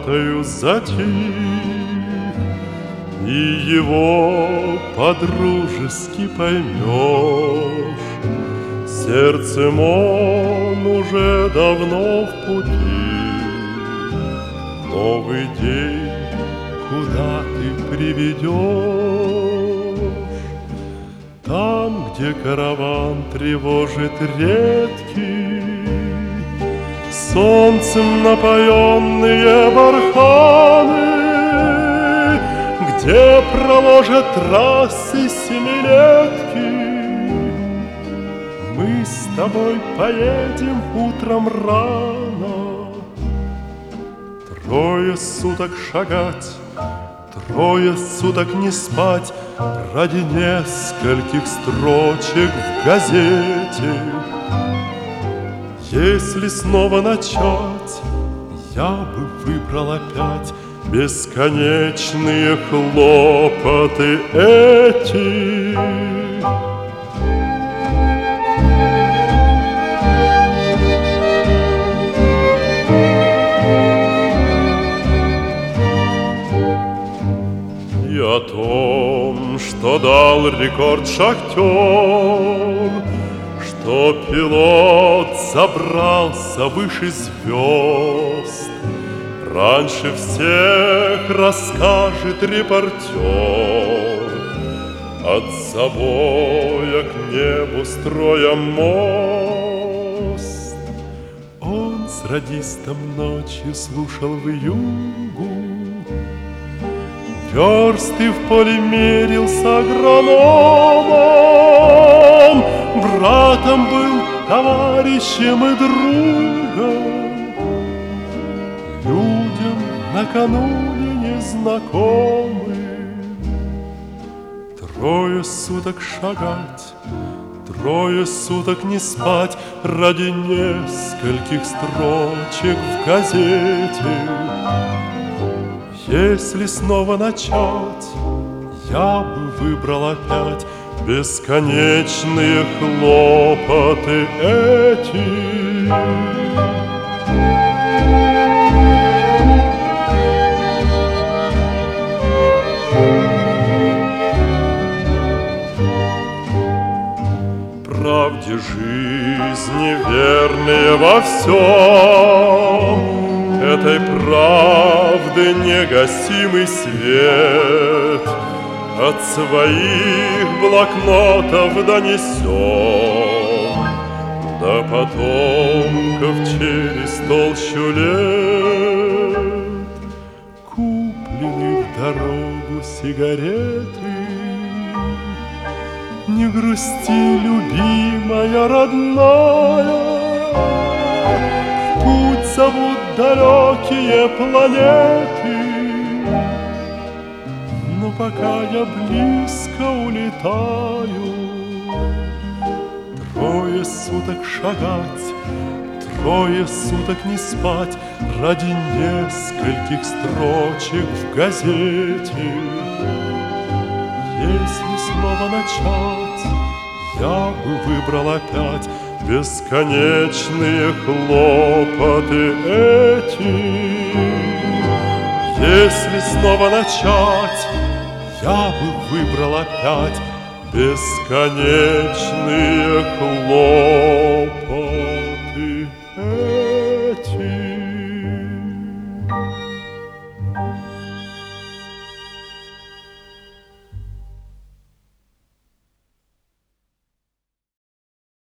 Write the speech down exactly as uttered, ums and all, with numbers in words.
хатою затих, и его по-дружески поймешь. Сердцем он уже давно в пути. Новый день куда ты приведешь? Там, где караван тревожит редкий, солнцем напоенные барханы, где проложат трассы семилетки, мы с тобой поедем утром рано. Трое суток шагать, трое суток не спать ради нескольких строчек в газете. Если снова начать, я бы выбрал опять бесконечные хлопоты эти. И о том, что дал рекорд шахтер, что пилот забрался выше звезд, раньше всех расскажет репортер, от Завоя к небу строя мост. Он с радистом ночью слушал вьюгу, версты в поле мерил с агрономом, братом был, товарищем и другом. Людям накануне незнакомым трое суток шагать, трое суток не спать ради нескольких строчек в газете. Если снова начать, я бы выбрал опять бесконечные хлопоты эти. Правде жизни верные во всем, этой правды негасимый свет от своих блокнотов донесем до потомков через толщу лет. Куплены в дорогу сигареты, не грусти, любимая, родная, в путь зовут далекие планеты. Но пока я близко улетаю, трое суток шагать, трое суток не спать ради нескольких строчек в газете. Если снова начать, я бы выбрал опять бесконечные хлопоты эти. Если снова начать, я бы выбрал опять бесконечные хлопоты.